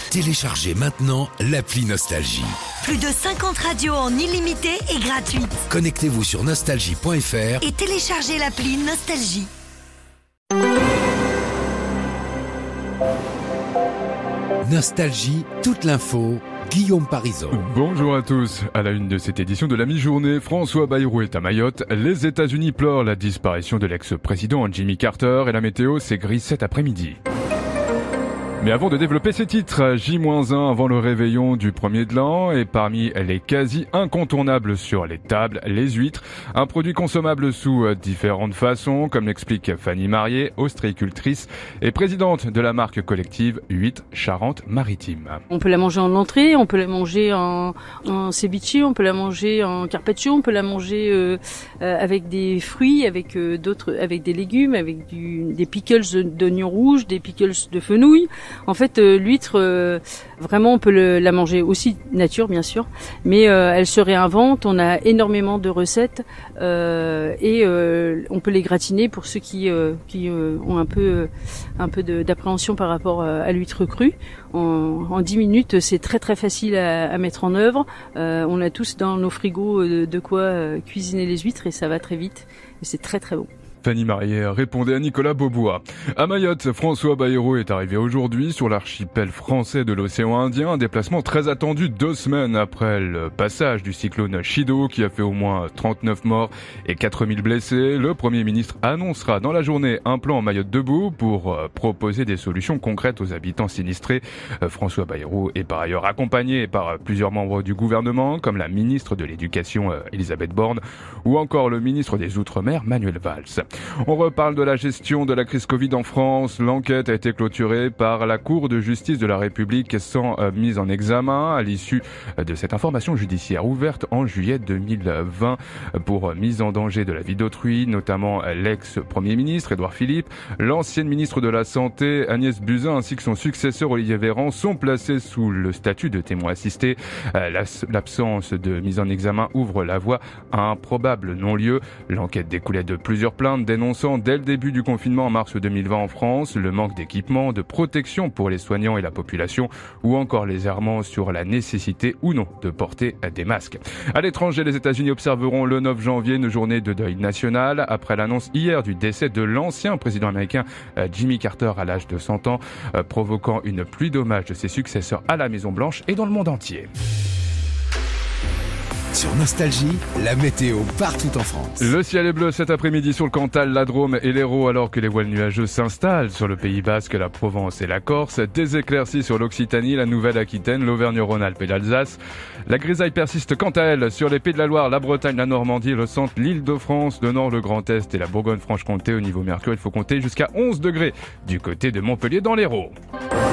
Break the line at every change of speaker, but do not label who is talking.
Téléchargez maintenant l'appli Nostalgie.
Plus de 50 radios en illimité et gratuite.
Connectez-vous sur nostalgie.fr
et téléchargez l'appli Nostalgie.
Nostalgie, toute l'info, Guillaume Parisot.
Bonjour à tous. À la une de cette édition de la mi-journée, François Bayrou est à Mayotte. Les États-Unis pleurent la disparition de l'ex-président Jimmy Carter et la météo c'est gris cet après-midi. Mais avant de développer ces titres, J-1 avant le réveillon du 1er de l'an et parmi les quasi incontournables sur les tables, les huîtres, un produit consommable sous différentes façons, comme l'explique Fanny Marié, ostréicultrice et présidente de la marque collective Huîtres Charente-Maritime.
On peut la manger en entrée, on peut la manger en ceviche, on peut la manger en carpaccio, on peut la manger avec des fruits, avec des légumes, avec des pickles d'oignons rouges, des pickles de fenouil. En fait, l'huître, vraiment, on peut la manger aussi nature, bien sûr, mais elle se réinvente. On a énormément de recettes et on peut les gratiner pour ceux qui ont un peu d'appréhension par rapport à l'huître crue. En 10 minutes, c'est très très facile à mettre en œuvre. On a tous dans nos frigos de quoi cuisiner les huîtres et ça va très vite. Et c'est très très bon.
Fanny Marié répondait à Nicolas Beaubois. À Mayotte, François Bayrou est arrivé aujourd'hui sur l'archipel français de l'océan Indien, un déplacement très attendu 2 semaines après le passage du cyclone Chido qui a fait au moins 39 morts et 4000 blessés. Le Premier ministre annoncera dans la journée un plan Mayotte debout pour proposer des solutions concrètes aux habitants sinistrés. François Bayrou est par ailleurs accompagné par plusieurs membres du gouvernement comme la ministre de l'Éducation Elisabeth Borne ou encore le ministre des Outre-mer Manuel Valls. On reparle de la gestion de la crise Covid en France. L'enquête a été clôturée par la Cour de justice de la République sans mise en examen à l'issue de cette information judiciaire ouverte en juillet 2020 pour mise en danger de la vie d'autrui, notamment l'ex-premier ministre Édouard Philippe, l'ancienne ministre de la Santé Agnès Buzyn ainsi que son successeur Olivier Véran sont placés sous le statut de témoin assisté. L'absence de mise en examen ouvre la voie à un probable non-lieu. L'enquête découlait de plusieurs plaintes dénonçant dès le début du confinement en mars 2020 en France le manque d'équipements, de protection pour les soignants et la population ou encore les errements sur la nécessité ou non de porter des masques. À l'étranger, les États-Unis observeront le 9 janvier une journée de deuil national après l'annonce hier du décès de l'ancien président américain Jimmy Carter à l'âge de 100 ans, provoquant une pluie d'hommages de ses successeurs à la Maison-Blanche et dans le monde entier.
Sur Nostalgie, la météo partout en France.
Le ciel est bleu cet après-midi sur le Cantal, la Drôme et l'Hérault alors que les voiles nuageuses s'installent sur le Pays Basque, la Provence et la Corse. Des éclaircies sur l'Occitanie, la Nouvelle-Aquitaine, l'Auvergne-Rhône-Alpes et l'Alsace. La grisaille persiste quant à elle sur les Pays de la Loire, la Bretagne, la Normandie, le centre, l'Île-de-France, le Nord, le Grand Est et la Bourgogne-Franche-Comté. Au niveau mercure, il faut compter jusqu'à 11 degrés du côté de Montpellier dans l'Hérault.